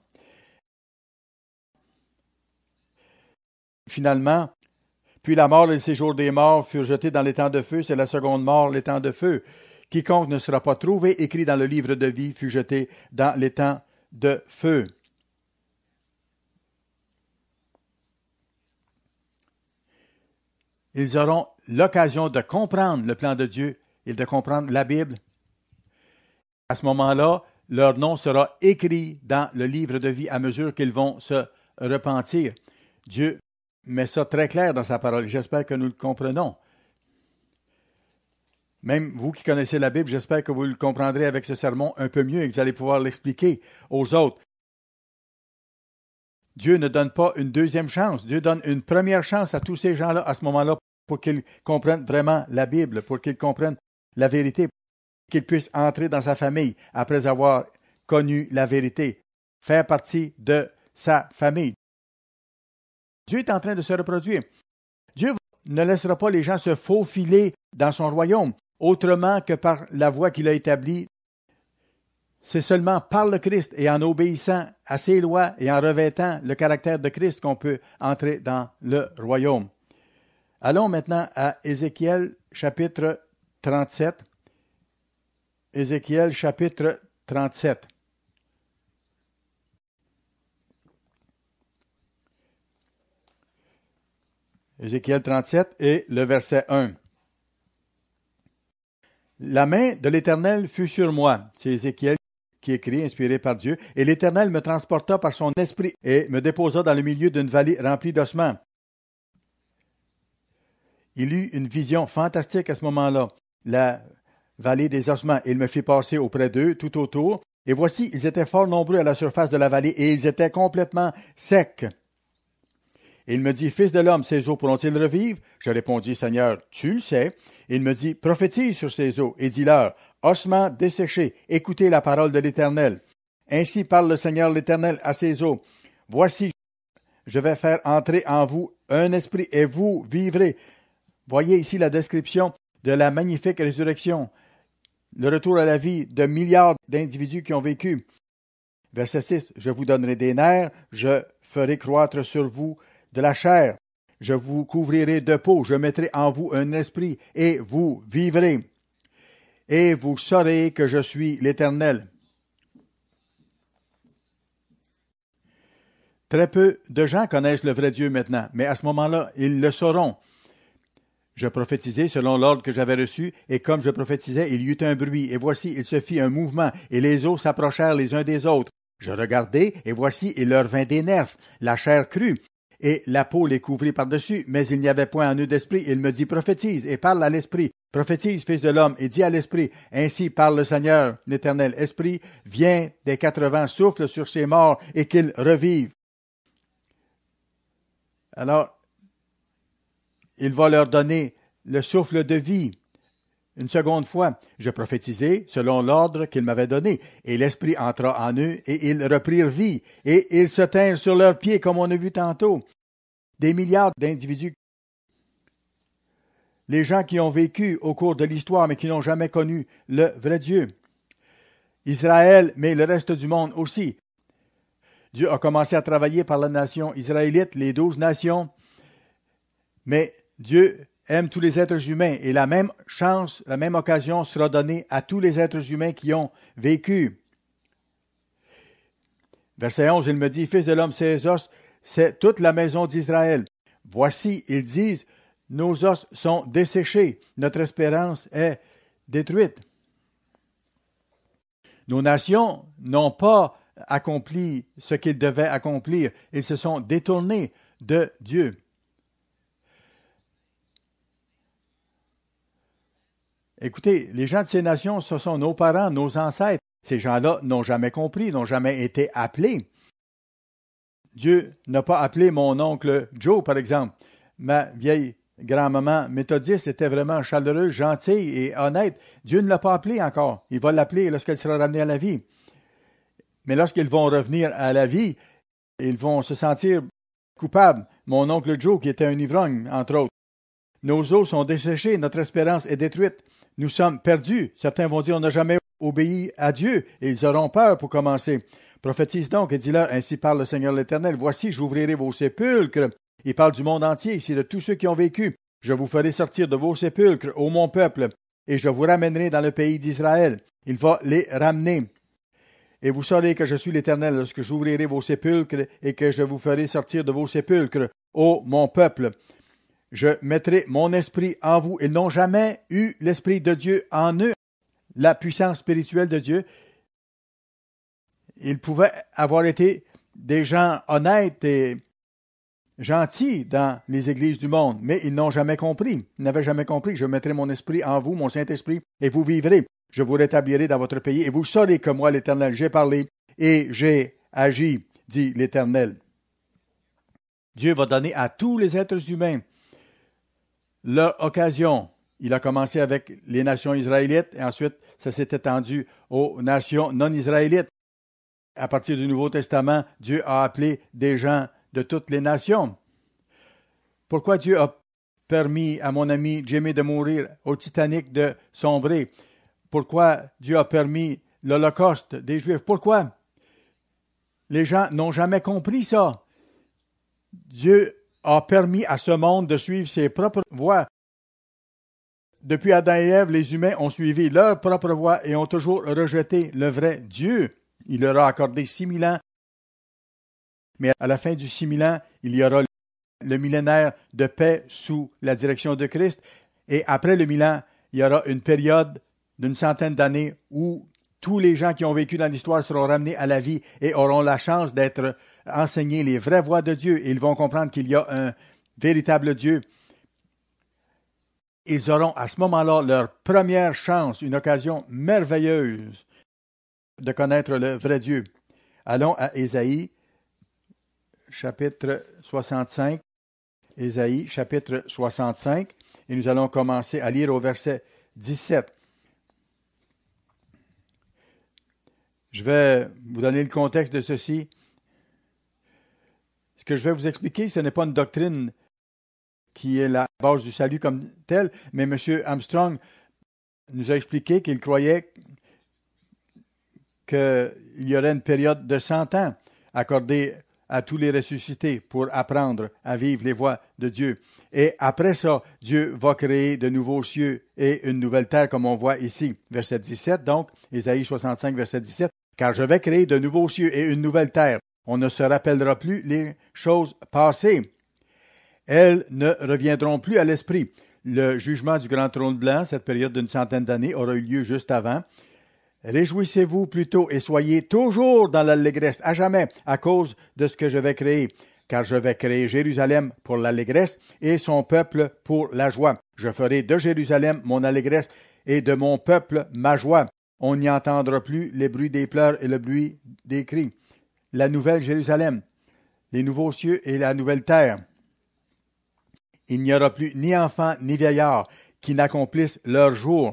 Finalement, puis la mort et le séjour des morts furent jetés dans l'étang de feu, c'est la seconde mort, l'étang de feu. Quiconque ne sera pas trouvé écrit dans le livre de vie fut jeté dans l'étang de feu. Ils auront l'occasion de comprendre le plan de Dieu et de comprendre la Bible. À ce moment-là, leur nom sera écrit dans le livre de vie à mesure qu'ils vont se repentir. Dieu met ça très clair dans sa parole. J'espère que nous le comprenons. Même vous qui connaissez la Bible, j'espère que vous le comprendrez avec ce sermon un peu mieux et que vous allez pouvoir l'expliquer aux autres. Dieu ne donne pas une deuxième chance. Dieu donne une première chance à tous ces gens-là à ce moment-là pour qu'ils comprennent vraiment la Bible, pour qu'ils comprennent la vérité, qu'ils puissent entrer dans sa famille après avoir connu la vérité, faire partie de sa famille. Dieu est en train de se reproduire. Dieu ne laissera pas les gens se faufiler dans son royaume. autrement que par la voie qu'il a établie. C'est seulement par le Christ et en obéissant à ses lois et en revêtant le caractère de Christ qu'on peut entrer dans le royaume. Allons maintenant à Ézéchiel chapitre trente-sept. Ézéchiel chapitre trente-sept. Ézéchiel trente-sept et le verset un. La main de l'Éternel fut sur moi. C'est Ézéchiel qui écrit, inspiré par Dieu. Et l'Éternel me transporta par son esprit et me déposa dans le milieu d'une vallée remplie d'ossements. Il eut une vision fantastique à ce moment-là, la vallée des ossements. Il me fit passer auprès d'eux, tout autour. Et voici, ils étaient fort nombreux à la surface de la vallée et ils étaient complètement secs. Et il me dit, Fils de l'homme, ces eaux pourront-ils revivre? Je répondis, Seigneur, tu le sais. Et il me dit, prophétise sur ces eaux et dis-leur, ossements desséchés, écoutez la parole de l'Éternel. Ainsi parle le Seigneur l'Éternel à ces eaux. Voici, je vais faire entrer en vous un esprit et vous vivrez. Voyez ici la description de la magnifique résurrection, le retour à la vie de milliards d'individus qui ont vécu. Verset six, je vous donnerai des nerfs, je ferai croître sur vous de la chair. Je vous couvrirai de peau, je mettrai en vous un esprit, et vous vivrez. Et vous saurez que je suis l'Éternel. Très peu de gens connaissent le vrai Dieu maintenant, mais à ce moment-là, ils le sauront. Je prophétisais selon l'ordre que j'avais reçu, et comme je prophétisais, il y eut un bruit, et voici, il se fit un mouvement, et les os s'approchèrent les uns des autres. Je regardai, et voici, il leur vint des nerfs, la chair crut. Et la peau les couvrit par-dessus, mais il n'y avait point en eux d'esprit. Il me dit, prophétise et parle à l'esprit. Prophétise, fils de l'homme, et dis à l'esprit, ainsi parle le Seigneur, l'Éternel. Esprit, viens des quatre vents, souffle sur ces morts, et qu'ils revivent. Alors, il va leur donner le souffle de vie. Une seconde fois, je prophétisai selon l'ordre qu'il m'avait donné, et l'Esprit entra en eux, et ils reprirent vie, et ils se tinrent sur leurs pieds, comme on a vu tantôt. Des milliards d'individus. Les gens qui ont vécu au cours de l'histoire, mais qui n'ont jamais connu le vrai Dieu. Israël, mais le reste du monde aussi. Dieu a commencé à travailler par la nation israélite, les douze nations, mais Dieu aime tous les êtres humains et la même chance, la même occasion sera donnée à tous les êtres humains qui ont vécu. Verset onze, il me dit, Fils de l'homme, ces os, c'est toute la maison d'Israël. Voici, ils disent, nos os sont desséchés, notre espérance est détruite. Nos nations n'ont pas accompli ce qu'ils devaient accomplir, ils se sont détournés de Dieu. Écoutez, les gens de ces nations, ce sont nos parents, nos ancêtres. Ces gens-là n'ont jamais compris, n'ont jamais été appelés. Dieu n'a pas appelé mon oncle Joe, par exemple. Ma vieille grand-maman méthodiste était vraiment chaleureuse, gentille et honnête. Dieu ne l'a pas appelé encore. Il va l'appeler lorsqu'elle sera ramenée à la vie. Mais lorsqu'ils vont revenir à la vie, ils vont se sentir coupables. Mon oncle Joe, qui était un ivrogne, entre autres. Nos os sont desséchés, notre espérance est détruite. Nous sommes perdus. Certains vont dire, on n'a jamais obéi à Dieu, et ils auront peur pour commencer. Prophétise donc et dis-leur, ainsi parle le Seigneur l'Éternel, voici, j'ouvrirai vos sépulcres. Il parle du monde entier, ici, de tous ceux qui ont vécu. Je vous ferai sortir de vos sépulcres, ô mon peuple, et je vous ramènerai dans le pays d'Israël. Il va les ramener. Et vous saurez que je suis l'Éternel lorsque j'ouvrirai vos sépulcres et que je vous ferai sortir de vos sépulcres, ô mon peuple. Je mettrai mon esprit en vous. Ils n'ont jamais eu l'esprit de Dieu en eux, la puissance spirituelle de Dieu. Ils pouvaient avoir été des gens honnêtes et gentils dans les églises du monde, mais ils n'ont jamais compris. Ils n'avaient jamais compris. Je mettrai mon esprit en vous, mon Saint-Esprit, et vous vivrez. Je vous rétablirai dans votre pays, et vous saurez que moi, l'Éternel, j'ai parlé et j'ai agi, dit l'Éternel. Dieu va donner à tous les êtres humains leur occasion. Il a commencé avec les nations israélites et ensuite ça s'est étendu aux nations non israélites. À partir du Nouveau Testament, Dieu a appelé des gens de toutes les nations. Pourquoi Dieu a permis à mon ami Jimmy de mourir, au Titanic de sombrer? Pourquoi Dieu a permis l'Holocauste des Juifs? Pourquoi? Les gens n'ont jamais compris ça. Dieu a permis à ce monde de suivre ses propres voies. Depuis Adam et Ève, les humains ont suivi leur propre voie et ont toujours rejeté le vrai Dieu. Il leur a accordé six mille ans. Mais à la fin du six mille ans, il y aura le millénaire de paix sous la direction de Christ. Et après le mille ans, il y aura une période d'une centaine d'années où tous les gens qui ont vécu dans l'histoire seront ramenés à la vie et auront la chance d'être enseignés les vraies voies de Dieu. Et ils vont comprendre qu'il y a un véritable Dieu. Ils auront à ce moment-là leur première chance, une occasion merveilleuse de connaître le vrai Dieu. Allons à Ésaïe, chapitre soixante-cinq. Ésaïe, chapitre soixante-cinq. Et nous allons commencer à lire au verset dix-sept. Je vais vous donner le contexte de ceci. Ce que je vais vous expliquer, ce n'est pas une doctrine qui est la base du salut comme telle, mais M. Armstrong nous a expliqué qu'il croyait qu'il y aurait une période de cent ans accordée à tous les ressuscités pour apprendre à vivre les voies de Dieu. Et après ça, Dieu va créer de nouveaux cieux et une nouvelle terre, comme on voit ici. Verset dix-sept, donc, Ésaïe soixante-cinq, verset dix-sept. « Car je vais créer de nouveaux cieux et une nouvelle terre. On ne se rappellera plus les choses passées. Elles ne reviendront plus à l'esprit. » Le jugement du grand trône blanc, cette période d'une centaine d'années, aura eu lieu juste avant. « Réjouissez-vous plutôt et soyez toujours dans l'allégresse, à jamais, à cause de ce que je vais créer. Car je vais créer Jérusalem pour l'allégresse et son peuple pour la joie. Je ferai de Jérusalem mon allégresse et de mon peuple ma joie. On n'y entendra plus les bruits des pleurs et le bruit des cris. » La nouvelle Jérusalem, les nouveaux cieux et la nouvelle terre. Il n'y aura plus ni enfants ni vieillards qui n'accomplissent leur jour.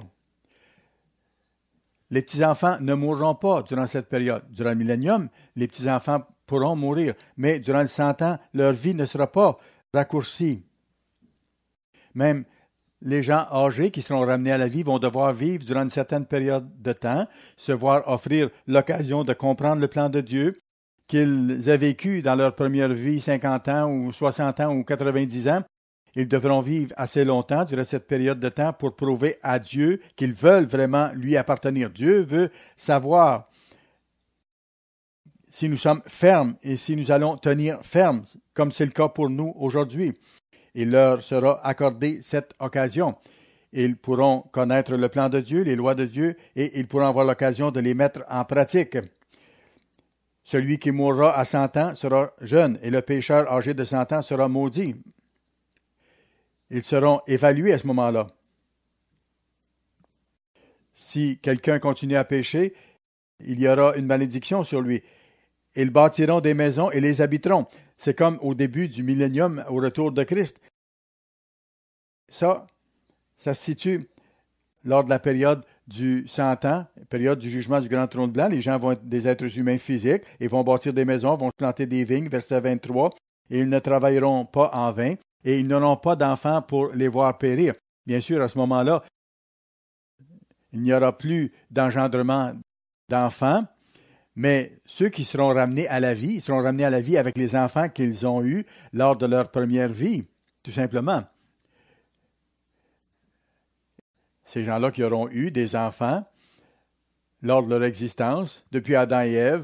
Les petits-enfants ne mourront pas durant cette période. Durant le millénium, les petits-enfants pourront mourir, mais durant le cent ans, leur vie ne sera pas raccourcie. Même les gens âgés qui seront ramenés à la vie vont devoir vivre durant une certaine période de temps, se voir offrir l'occasion de comprendre le plan de Dieu, qu'ils aient vécu dans leur première vie cinquante ans ou soixante ans ou quatre-vingt-dix ans. Ils devront vivre assez longtemps durant cette période de temps pour prouver à Dieu qu'ils veulent vraiment lui appartenir. Dieu veut savoir si nous sommes fermes et si nous allons tenir ferme, comme c'est le cas pour nous aujourd'hui. Il leur sera accordé cette occasion. Ils pourront connaître le plan de Dieu, les lois de Dieu, et ils pourront avoir l'occasion de les mettre en pratique. Celui qui mourra à cent ans sera jeune, et le pécheur âgé de cent ans sera maudit. Ils seront évalués à ce moment-là. Si quelqu'un continue à pécher, il y aura une malédiction sur lui. Ils bâtiront des maisons et les habiteront. C'est comme au début du millénium, au retour de Christ. Ça, ça se situe lors de la période du cent ans, période du jugement du grand trône blanc. Les gens vont être des êtres humains physiques et vont bâtir des maisons, vont planter des vignes, verset vingt-trois, et ils ne travailleront pas en vain. Et ils n'auront pas d'enfants pour les voir périr. Bien sûr, à ce moment-là, il n'y aura plus d'engendrement d'enfants, mais ceux qui seront ramenés à la vie, ils seront ramenés à la vie avec les enfants qu'ils ont eus lors de leur première vie, tout simplement. Ces gens-là qui auront eu des enfants lors de leur existence, depuis Adam et Ève,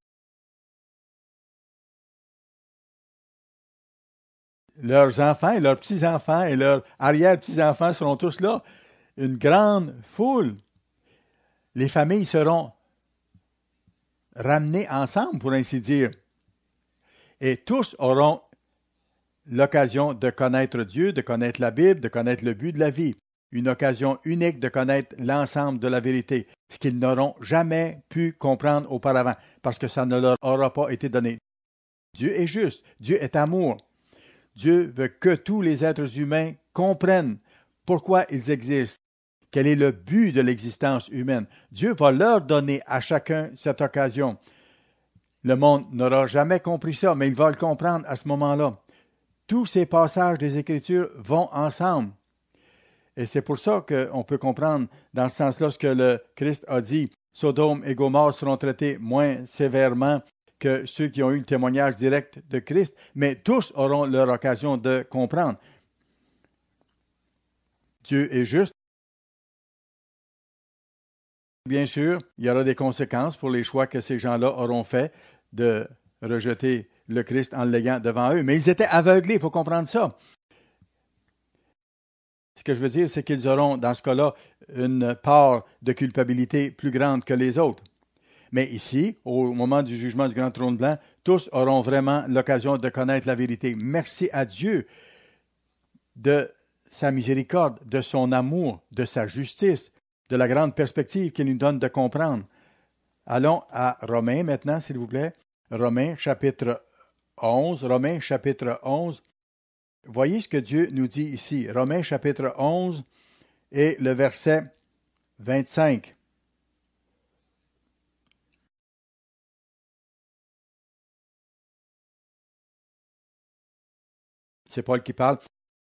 leurs enfants et leurs petits-enfants et leurs arrière-petits-enfants seront tous là. Une grande foule. Les familles seront ramenées ensemble, pour ainsi dire. Et tous auront l'occasion de connaître Dieu, de connaître la Bible, de connaître le but de la vie. Une occasion unique de connaître l'ensemble de la vérité, ce qu'ils n'auront jamais pu comprendre auparavant, parce que ça ne leur aura pas été donné. Dieu est juste, Dieu est amour. Dieu veut que tous les êtres humains comprennent pourquoi ils existent, quel est le but de l'existence humaine. Dieu va leur donner à chacun cette occasion. Le monde n'aura jamais compris ça, mais il va le comprendre à ce moment-là. Tous ces passages des Écritures vont ensemble. Et c'est pour ça qu'on peut comprendre dans ce sens-là ce que le Christ a dit. Sodome et Gomorrhe seront traités moins sévèrement que ceux qui ont eu le témoignage direct de Christ, mais tous auront leur occasion de comprendre. Dieu est juste. Bien sûr, il y aura des conséquences pour les choix que ces gens-là auront faits de rejeter le Christ en le léguant devant eux. Mais ils étaient aveuglés, il faut comprendre ça. Ce que je veux dire, c'est qu'ils auront, dans ce cas-là, une part de culpabilité plus grande que les autres. Mais ici, au moment du jugement du grand trône blanc, tous auront vraiment l'occasion de connaître la vérité. Merci à Dieu de sa miséricorde, de son amour, de sa justice, de la grande perspective qu'il nous donne de comprendre. Allons à Romains maintenant, s'il vous plaît. Romains chapitre onze. Romains chapitre onze. Voyez ce que Dieu nous dit ici. Romains chapitre onze et le verset vingt-cinq. C'est Paul qui parle.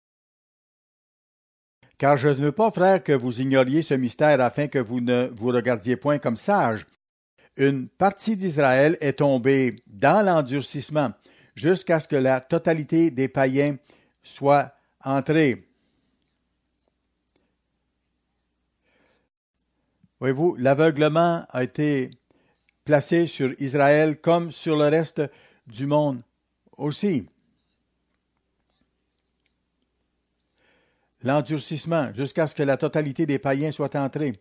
Car je ne veux pas, frères, que vous ignoriez ce mystère afin que vous ne vous regardiez point comme sages. Une partie d'Israël est tombée dans l'endurcissement jusqu'à ce que la totalité des païens soit entrée. Voyez-vous, l'aveuglement a été placé sur Israël comme sur le reste du monde aussi. L'endurcissement jusqu'à ce que la totalité des païens soit entrée.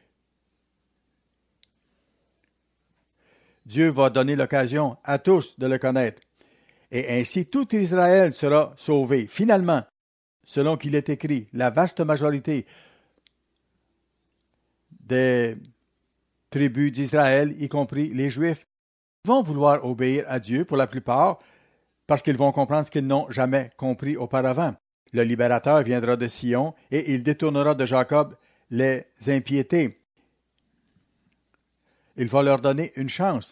Dieu va donner l'occasion à tous de le connaître. Et ainsi tout Israël sera sauvé. Finalement, selon qu'il est écrit, la vaste majorité des tribus d'Israël, y compris les Juifs, vont vouloir obéir à Dieu pour la plupart parce qu'ils vont comprendre ce qu'ils n'ont jamais compris auparavant. Le libérateur viendra de Sion et il détournera de Jacob les impiétés. Il va leur donner une chance.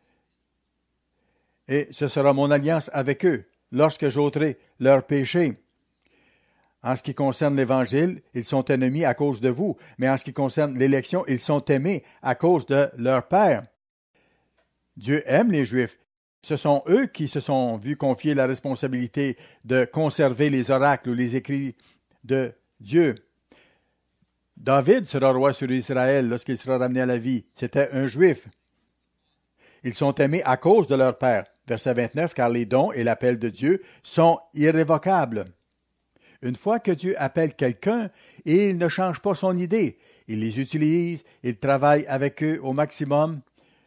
Et ce sera mon alliance avec eux lorsque j'ôterai leurs péchés. En ce qui concerne l'Évangile, ils sont ennemis à cause de vous, mais en ce qui concerne l'élection, ils sont aimés à cause de leur Père. Dieu aime les Juifs. Ce sont eux qui se sont vus confier la responsabilité de conserver les oracles ou les écrits de Dieu. David sera roi sur Israël lorsqu'il sera ramené à la vie. C'était un Juif. Ils sont aimés à cause de leur Père. Verset vingt-neuf, car les dons et l'appel de Dieu sont irrévocables. Une fois que Dieu appelle quelqu'un, il ne change pas son idée. Il les utilise, il travaille avec eux au maximum.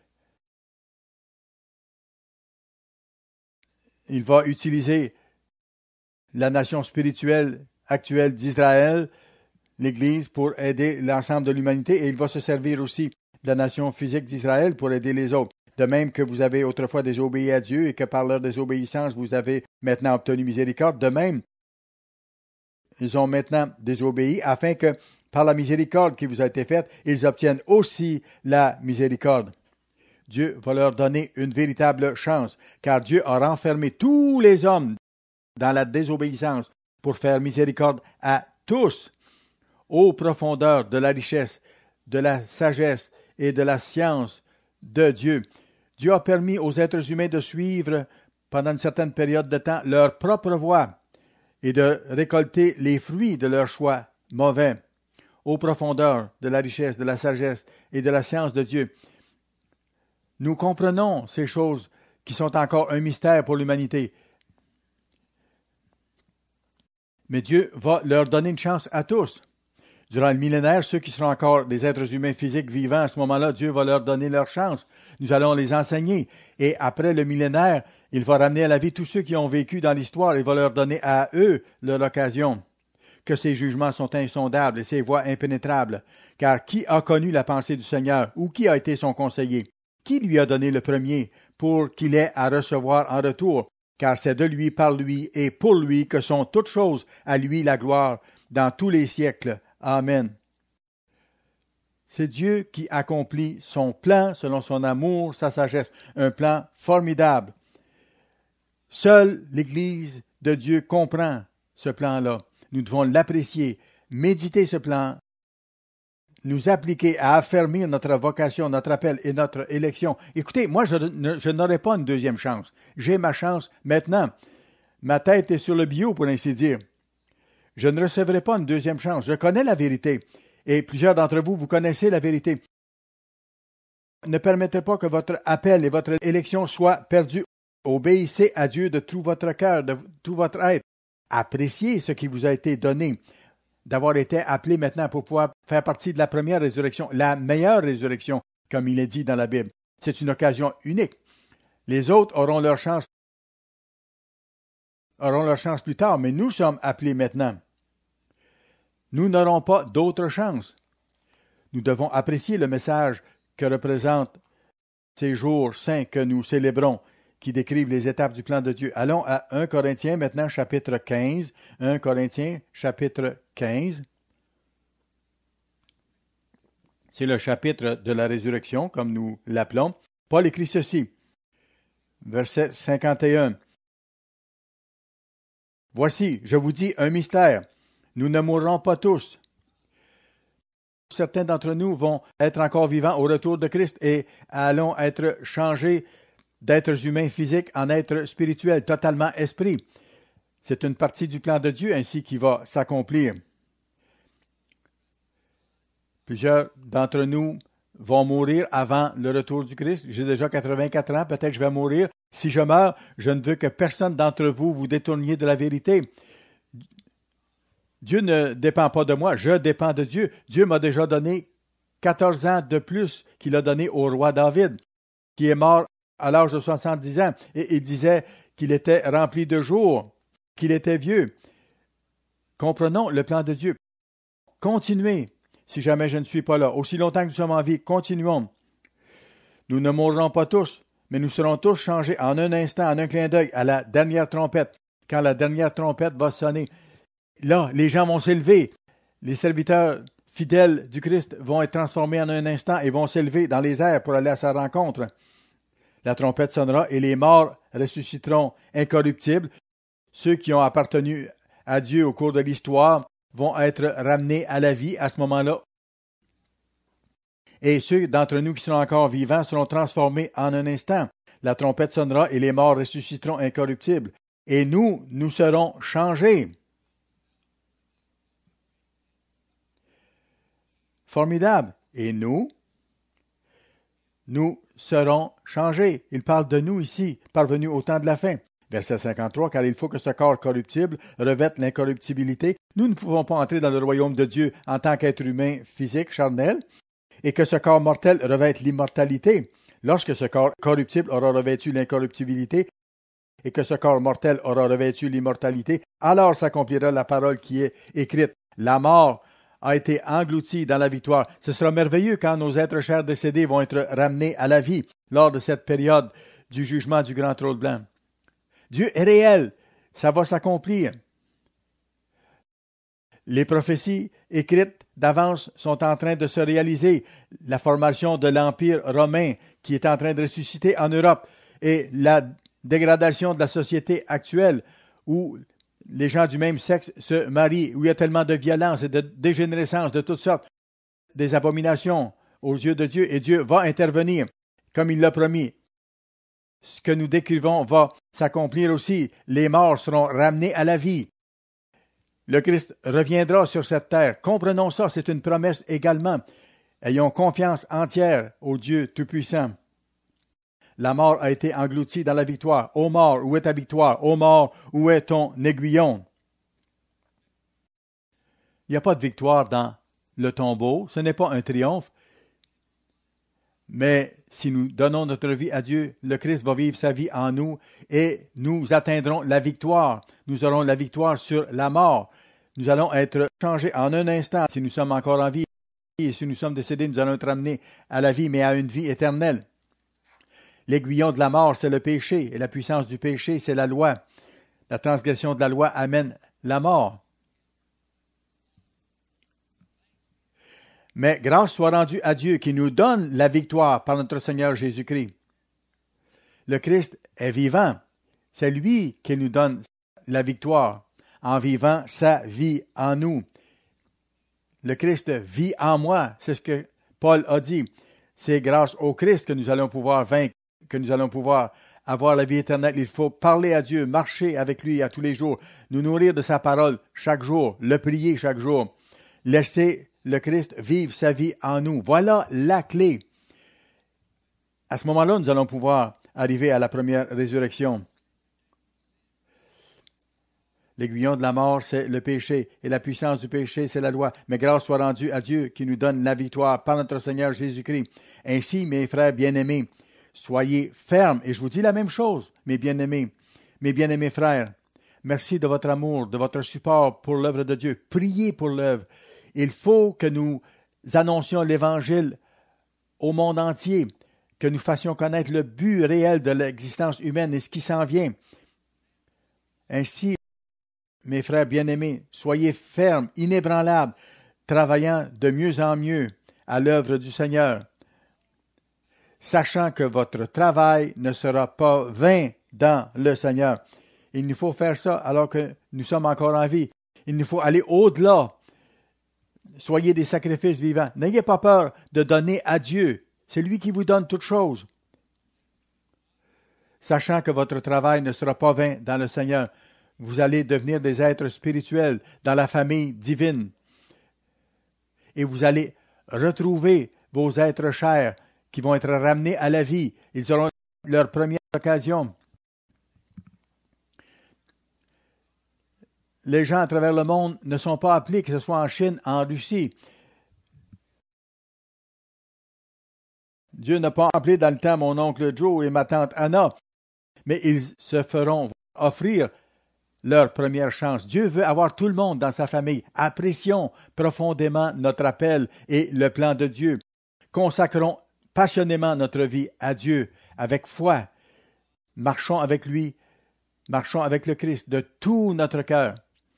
Il va utiliser la nation spirituelle actuelle d'Israël, l'Église, pour aider l'ensemble de l'humanité, et il va se servir aussi de la nation physique d'Israël pour aider les autres. De même que vous avez autrefois désobéi à Dieu et que par leur désobéissance, vous avez maintenant obtenu miséricorde, de même, ils ont maintenant désobéi afin que, par la miséricorde qui vous a été faite, ils obtiennent aussi la miséricorde. Dieu va leur donner une véritable chance, car Dieu a renfermé tous les hommes dans la désobéissance pour faire miséricorde à tous, aux profondeurs de la richesse, de la sagesse et de la science de Dieu. Dieu a permis aux êtres humains de suivre, pendant une certaine période de temps, leur propre voie et de récolter les fruits de leur choix mauvais, aux profondeurs de la richesse, de la sagesse et de la science de Dieu. Nous comprenons ces choses qui sont encore un mystère pour l'humanité. Mais Dieu va leur donner une chance à tous. Durant le millénaire, ceux qui seront encore des êtres humains physiques vivants, à ce moment-là, Dieu va leur donner leur chance. Nous allons les enseigner. Et après le millénaire, il va ramener à la vie tous ceux qui ont vécu dans l'histoire. Il va leur donner à eux leur occasion. Que ces jugements sont insondables et ces voies impénétrables. Car qui a connu la pensée du Seigneur ou qui a été son conseiller? Qui lui a donné le premier pour qu'il ait à recevoir en retour? Car c'est de lui, par lui et pour lui que sont toutes choses, à lui la gloire dans tous les siècles. Amen. C'est Dieu qui accomplit son plan selon son amour, sa sagesse, un plan formidable. Seule l'Église de Dieu comprend ce plan-là. Nous devons l'apprécier, méditer ce plan, nous appliquer à affermir notre vocation, notre appel et notre élection. Écoutez, moi, je, ne, je n'aurai pas une deuxième chance. J'ai ma chance maintenant. Ma tête est sur le bio, pour ainsi dire. Je ne recevrai pas une deuxième chance. Je connais la vérité. Et plusieurs d'entre vous, vous connaissez la vérité. Ne permettez pas que votre appel et votre élection soient perdus. Obéissez à Dieu de tout votre cœur, de tout votre être. Appréciez ce qui vous a été donné, d'avoir été appelé maintenant pour pouvoir faire partie de la première résurrection, la meilleure résurrection, comme il est dit dans la Bible. C'est une occasion unique. Les autres auront leur chance, auront leur chance plus tard, mais nous sommes appelés maintenant. Nous n'aurons pas d'autre chance. Nous devons apprécier le message que représentent ces jours saints que nous célébrons, qui décrivent les étapes du plan de Dieu. Allons à un Corinthiens maintenant, chapitre quinze. un Corinthiens, chapitre quinze. C'est le chapitre de la résurrection, comme nous l'appelons. Paul écrit ceci, verset cinquante et un. « Voici, je vous dis un mystère. Nous ne mourrons pas tous. Certains d'entre nous vont être encore vivants au retour de Christ et allons être changés d'êtres humains physiques en êtres spirituels, totalement esprit. C'est une partie du plan de Dieu ainsi qui va s'accomplir. Plusieurs d'entre nous vont mourir avant le retour du Christ. J'ai déjà quatre-vingt-quatre ans, peut-être que je vais mourir. Si je meurs, je ne veux que personne d'entre vous vous détourniez de la vérité. Dieu ne dépend pas de moi, je dépends de Dieu. Dieu m'a déjà donné quatorze ans de plus qu'il a donné au roi David, qui est mort à l'âge de soixante-dix ans. Et il disait qu'il était rempli de jours, qu'il était vieux. Comprenons le plan de Dieu. Continuez, si jamais je ne suis pas là. Aussi longtemps que nous sommes en vie, continuons. Nous ne mourrons pas tous, mais nous serons tous changés en un instant, en un clin d'œil, à la dernière trompette. Quand la dernière trompette va sonner, là, les gens vont s'élever. Les serviteurs fidèles du Christ vont être transformés en un instant et vont s'élever dans les airs pour aller à sa rencontre. La trompette sonnera et les morts ressusciteront incorruptibles. Ceux qui ont appartenu à Dieu au cours de l'histoire vont être ramenés à la vie à ce moment-là. Et ceux d'entre nous qui seront encore vivants seront transformés en un instant. La trompette sonnera et les morts ressusciteront incorruptibles. Et nous, nous serons changés. Formidable. Et nous, nous serons changés. Il parle de nous ici, parvenus au temps de la fin. Verset cinquante-trois, car il faut que ce corps corruptible revête l'incorruptibilité. Nous ne pouvons pas entrer dans le royaume de Dieu en tant qu'être humain physique, charnel, et que ce corps mortel revête l'immortalité. Lorsque ce corps corruptible aura revêtu l'incorruptibilité, et que ce corps mortel aura revêtu l'immortalité, alors s'accomplira la parole qui est écrite. La mort a été engloutie dans la victoire. Ce sera merveilleux quand nos êtres chers décédés vont être ramenés à la vie lors de cette période du jugement du grand trône blanc. Dieu est réel, ça va s'accomplir. Les prophéties écrites d'avance sont en train de se réaliser. La formation de l'Empire romain qui est en train de ressusciter en Europe et la dégradation de la société actuelle où les gens du même sexe se marient, où il y a tellement de violence et de dégénérescence de toutes sortes, des abominations aux yeux de Dieu, et Dieu va intervenir comme il l'a promis. Ce que nous décrivons va s'accomplir aussi. Les morts seront ramenés à la vie. Le Christ reviendra sur cette terre. Comprenons ça, c'est une promesse également. Ayons confiance entière au Dieu Tout-Puissant. La mort a été engloutie dans la victoire. Ô mort, où est ta victoire? Ô mort, où est ton aiguillon? Il n'y a pas de victoire dans le tombeau. Ce n'est pas un triomphe. Mais si nous donnons notre vie à Dieu, le Christ va vivre sa vie en nous et nous atteindrons la victoire. Nous aurons la victoire sur la mort. Nous allons être changés en un instant si nous sommes encore en vie. Et si nous sommes décédés, nous allons être ramenés à la vie, mais à une vie éternelle. L'aiguillon de la mort, c'est le péché, et la puissance du péché, c'est la loi. La transgression de la loi amène la mort. Mais grâce soit rendue à Dieu qui nous donne la victoire par notre Seigneur Jésus-Christ. Le Christ est vivant. C'est lui qui nous donne la victoire en vivant sa vie en nous. Le Christ vit en moi, c'est ce que Paul a dit. C'est grâce au Christ que nous allons pouvoir vaincre, que nous allons pouvoir avoir la vie éternelle. Il faut parler à Dieu, marcher avec lui à tous les jours, nous nourrir de sa parole chaque jour, le prier chaque jour, laisser le Christ vivre sa vie en nous. Voilà la clé. À ce moment-là, nous allons pouvoir arriver à la première résurrection. L'aiguillon de la mort, c'est le péché, et la puissance du péché, c'est la loi. Mais grâce soit rendue à Dieu qui nous donne la victoire par notre Seigneur Jésus-Christ. Ainsi, mes frères bien-aimés, soyez fermes. Et je vous dis la même chose, mes bien-aimés, mes bien-aimés frères. Merci de votre amour, de votre support pour l'œuvre de Dieu. Priez pour l'œuvre. Il faut que nous annoncions l'Évangile au monde entier, que nous fassions connaître le but réel de l'existence humaine et ce qui s'en vient. Ainsi, mes frères bien-aimés, soyez fermes, inébranlables, travaillant de mieux en mieux à l'œuvre du Seigneur, sachant que votre travail ne sera pas vain dans le Seigneur. Il nous faut faire ça alors que nous sommes encore en vie. Il nous faut aller au-delà. Soyez des sacrifices vivants. N'ayez pas peur de donner à Dieu. C'est lui qui vous donne toutes choses. Sachant que votre travail ne sera pas vain dans le Seigneur. Vous allez devenir des êtres spirituels dans la famille divine. Et vous allez retrouver vos êtres chers qui vont être ramenés à la vie. Ils auront leur première occasion. Les gens à travers le monde ne sont pas appelés, que ce soit en Chine, en Russie. Dieu n'a pas appelé dans le temps mon oncle Joe et ma tante Anna, mais ils se feront offrir leur première chance. Dieu veut avoir tout le monde dans sa famille. Apprécions profondément notre appel et le plan de Dieu. Consacrons passionnément notre vie à Dieu, avec foi. Marchons avec lui, marchons avec le Christ de tout notre cœur.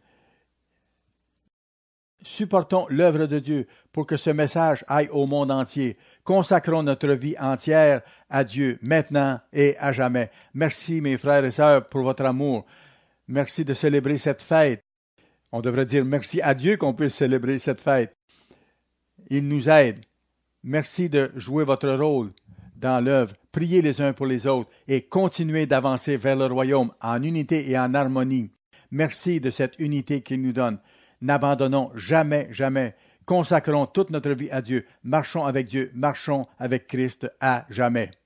Supportons l'œuvre de Dieu pour que ce message aille au monde entier. Consacrons notre vie entière à Dieu, maintenant et à jamais. Merci, mes frères et sœurs, pour votre amour. Merci de célébrer cette fête. On devrait dire merci à Dieu qu'on puisse célébrer cette fête. Il nous aide. Merci de jouer votre rôle dans l'œuvre. Priez les uns pour les autres et continuez d'avancer vers le royaume en unité et en harmonie. Merci de cette unité qu'il nous donne. N'abandonnons jamais, jamais. Consacrons toute notre vie à Dieu. Marchons avec Dieu. Marchons avec Christ à jamais.